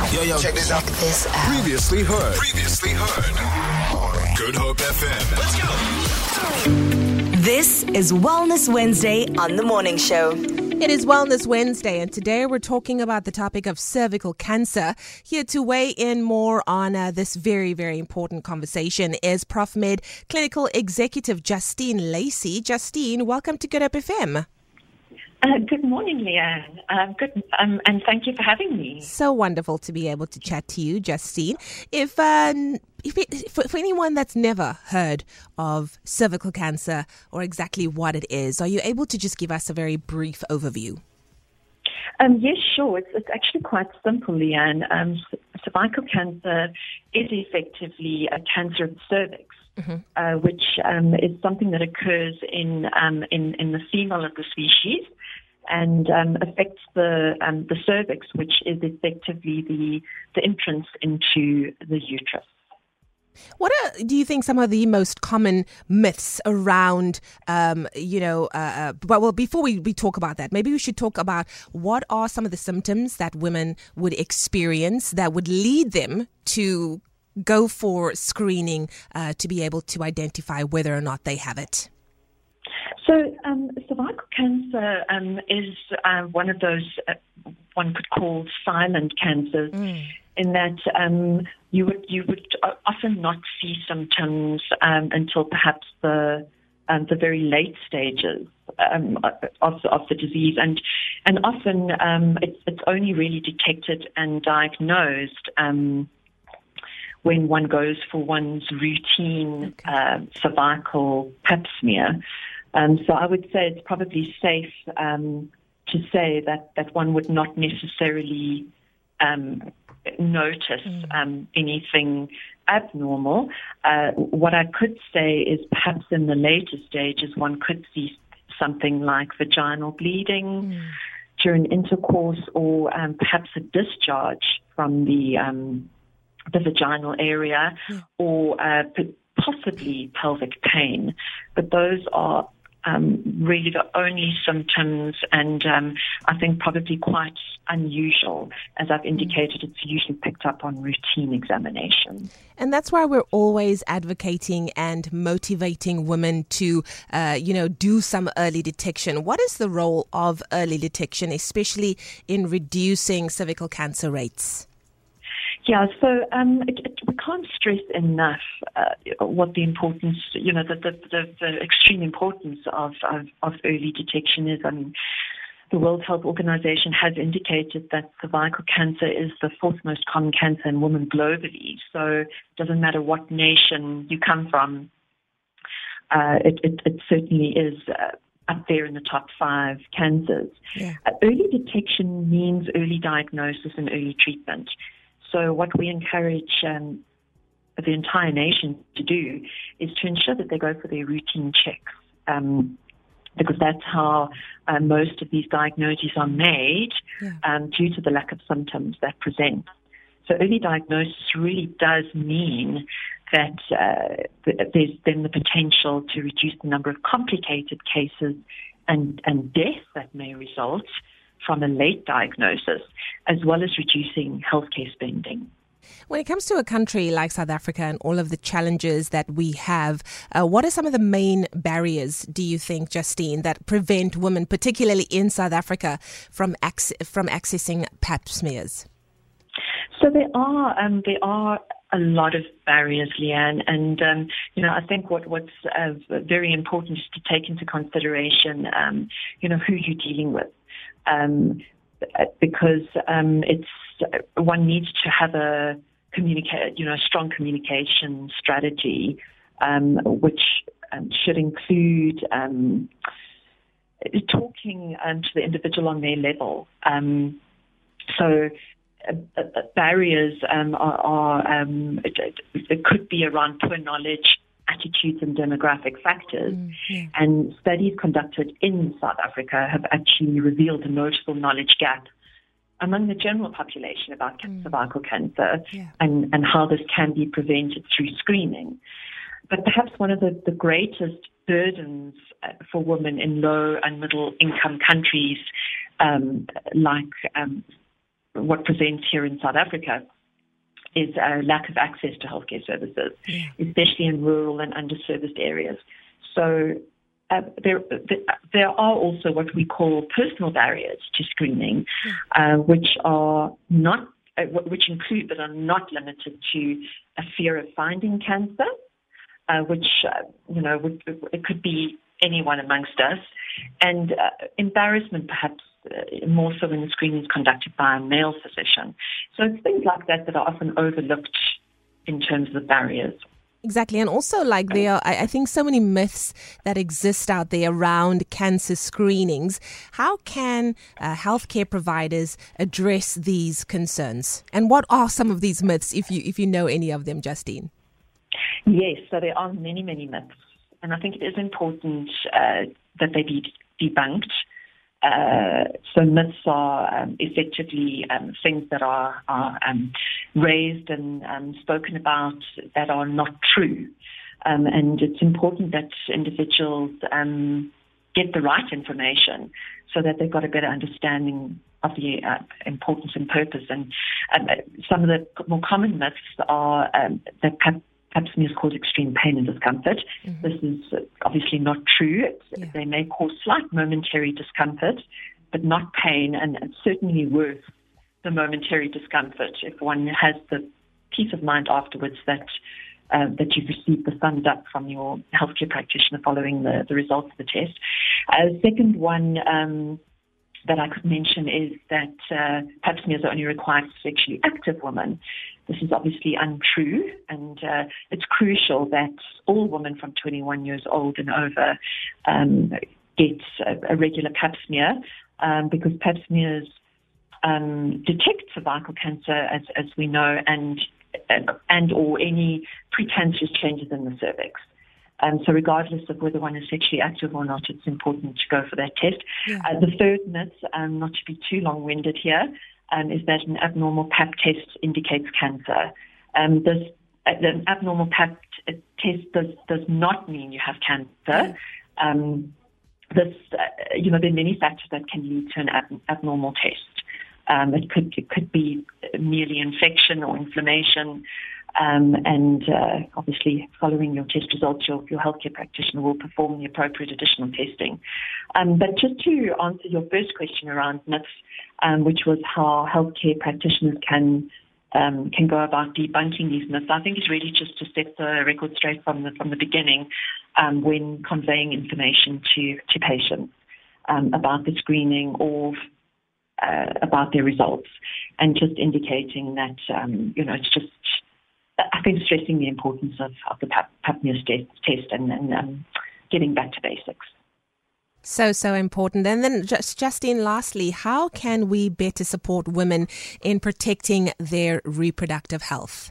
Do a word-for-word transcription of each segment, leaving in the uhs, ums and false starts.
Yo, yo, check this out. Check this out. Previously heard. Previously heard. Good Hope F M. Let's go. This is Wellness Wednesday on The Morning Show. It is Wellness Wednesday, and today we're talking about the topic of cervical cancer. Here to weigh in more on uh, this very, very important conversation is Professor Med Clinical Executive Justine Lacey. Justine, welcome to Good Hope F M. Uh, good morning, Leanne. Um, good, um, and thank you for having me. So wonderful to be able to chat to you, Justine. If, um, if it, for, for anyone that's never heard of cervical cancer or exactly what it is, are you able to just give us a very brief overview? Um, yes, sure. It's, it's actually quite simple, Leanne. Um, cervical cancer is effectively a cancer of the cervix. Mm-hmm. Uh, which um, is something that occurs in, um, in in the female of the species and um, affects the um, the cervix, which is effectively the the entrance into the uterus. What are, do you think, some of the most common myths around, um, you know, uh, well, well, before we, we talk about that, maybe we should talk about what are some of the symptoms that women would experience that would lead them to go for screening uh, to be able to identify whether or not they have it? So um, cervical cancer um, is uh, one of those uh, one could call silent cancers, mm. in that um, you would you would often not see symptoms um, until perhaps the um, the very late stages um, of of the disease, and and often um, it's, it's only really detected and diagnosed Um, when one goes for one's routine okay. uh, cervical pap smear. Um, so I would say it's probably safe um, to say that, that one would not necessarily um, notice mm. um, anything abnormal. Uh, what I could say is perhaps in the later stages one could see something like vaginal bleeding mm. during intercourse, or um, perhaps a discharge from the um, the vaginal area, yeah. or uh, possibly pelvic pain. But those are um, really the only symptoms, and um, I think probably quite unusual. As I've indicated, it's usually picked up on routine examination. And that's why we're always advocating and motivating women to, uh, you know, do some early detection. What is the role of early detection, especially in reducing cervical cancer rates? Yeah, so um, it, it, we can't stress enough uh, what the importance, you know, the, the, the, the extreme importance of, of, of early detection is. I mean, the World Health Organization has indicated that cervical cancer is the fourth most common cancer in women globally. So it doesn't matter what nation you come from, uh, it, it, it certainly is uh, up there in the top five cancers. Yeah. Uh, early detection means early diagnosis and early treatment. So what we encourage um, the entire nation to do is to ensure that they go for their routine checks, um, because that's how uh, most of these diagnoses are made yeah. um, due to the lack of symptoms that present. So early diagnosis really does mean that uh, there's then the potential to reduce the number of complicated cases and, and death that may result from a late diagnosis, as well as reducing healthcare spending. When it comes to a country like South Africa and all of the challenges that we have, uh, what are some of the main barriers, do you think, Justine, that prevent women, particularly in South Africa, from ac- from accessing pap smears? So there are um, there are a lot of barriers, Leanne, and um, you know I think what what's uh, very important is to take into consideration, um, you know, who you're dealing with. Um, because um, it's one needs to have a communicate, you know, a strong communication strategy, um, which um, should include um, talking um, to the individual on their level. Um, so uh, uh, barriers um, are, are um, it, it could be around poor knowledge, attitudes and demographic factors. Mm, yeah. And studies conducted in South Africa have actually revealed a notable knowledge gap among the general population about mm. cervical cancer yeah. and, and how this can be prevented through screening. But perhaps one of the, the greatest burdens uh, for women in low and middle income countries um, like um, what presents here in South Africa is a lack of access to healthcare services, yeah. especially in rural and underserviced areas. So uh, there, there are also what we call personal barriers to screening, yeah. uh, which are not, uh, which include but are not limited to a fear of finding cancer, uh, which uh, you know would, it could be anyone amongst us, and uh, embarrassment perhaps. Uh, more so when the screening is conducted by a male physician. So it's things like that that are often overlooked in terms of the barriers. Exactly. And also, like, there are, I think, so many myths that exist out there around cancer screenings. How can uh, healthcare providers address these concerns? And what are some of these myths, if you if you know any of them, Justine? Yes, so there are many, many myths. And I think it is important uh, that they be debunked. Uh, so myths are um, effectively um, things that are, are um, raised and um, spoken about that are not true. Um, and it's important that individuals um, get the right information so that they've got a better understanding of the uh, importance and purpose. And um, some of the more common myths are um, that pap- Pap smears cause extreme pain and discomfort. Mm-hmm. This is obviously not true. Yeah. They may cause slight momentary discomfort, but not pain, and it's certainly worth the momentary discomfort if one has the peace of mind afterwards that uh, that you've received the thumbs up from your healthcare practitioner following the, the results of the test. Uh, second one um, that I could mention is that uh, Pap smears are only required for sexually active women. This is obviously untrue, and uh, it's crucial that all women from twenty-one years old and over um, get a, a regular Pap smear um, because Pap smears um, detect cervical cancer, as, as we know, and and or any precancerous changes in the cervix. Um, so regardless of whether one is sexually active or not, it's important to go for that test. Yeah. Uh, the third myth, um, not to be too long-winded here, um, is that an abnormal Pap test indicates cancer. Um, this, uh, an abnormal Pap t- test does, does not mean you have cancer. Yeah. Um, this, uh, you know, there are many factors that can lead to an ab- abnormal test. Um, it could it could be merely infection or inflammation. Um, and uh, obviously, following your test results, your, your healthcare practitioner will perform the appropriate additional testing. Um, but just to answer your first question around myths, um, which was how healthcare practitioners can um, can go about debunking these myths, I think it's really just to set the record straight from the from the beginning um, when conveying information to to patients um, about the screening or uh, about their results, and just indicating that um, you know it's just. I think stressing the importance of, of the Pap, Pap smear test and, and um, getting back to basics. So, so important. And then, just, Justine, lastly, how can we better support women in protecting their reproductive health?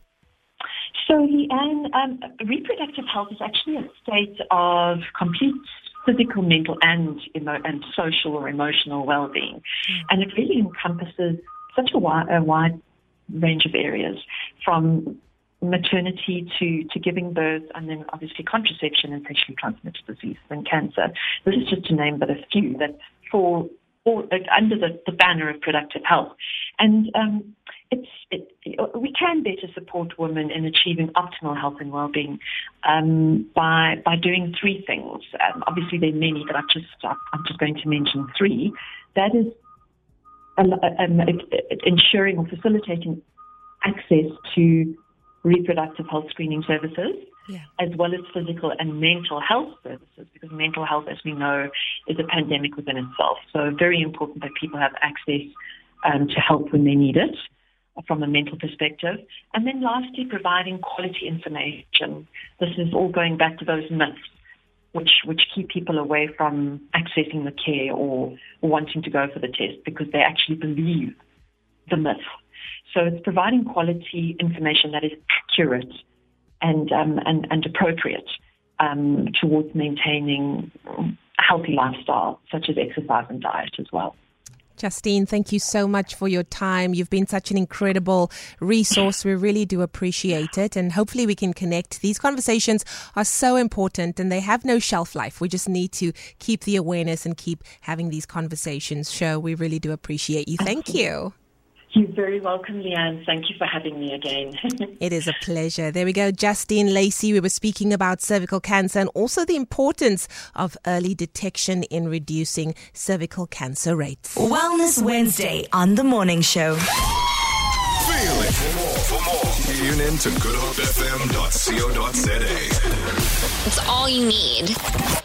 So, Leanne, um, reproductive health is actually a state of complete physical, mental, and emo- and social or emotional well-being. Mm. And it really encompasses such a wide, a wide range of areas, from maternity to, to giving birth, and then obviously contraception and sexually transmitted diseases and cancer. This is just to name but a few that fall all, under the, the banner of productive health. And um, it's it, we can better support women in achieving optimal health and well-being um, by by doing three things. Um, obviously, there are many, but I've just I'm just going to mention three. That is Um, ensuring or facilitating access to reproductive health screening services, yeah. as well as physical and mental health services, because mental health, as we know, is a pandemic within itself. So very important that people have access um, to help when they need it from a mental perspective. And then lastly, providing quality information. This is all going back to those myths which which keep people away from accessing the care or, or wanting to go for the test because they actually believe the myth. So it's providing quality information that is accurate and um, and, and appropriate um, towards maintaining a healthy lifestyle, such as exercise and diet as well. Justine, thank you so much for your time. You've been such an incredible resource. We really do appreciate it. And hopefully we can connect. These conversations are so important and they have no shelf life. We just need to keep the awareness and keep having these conversations. So we really do appreciate you. Thank you. You're very welcome, Leanne. Thank you for having me again. It is a pleasure. There we go. Justine Lacey. We were speaking about cervical cancer and also the importance of early detection in reducing cervical cancer rates. Wellness Wednesday on The Morning Show. Feel it. For more, for more, tune in to good hope f m dot co dot z a. It's all you need.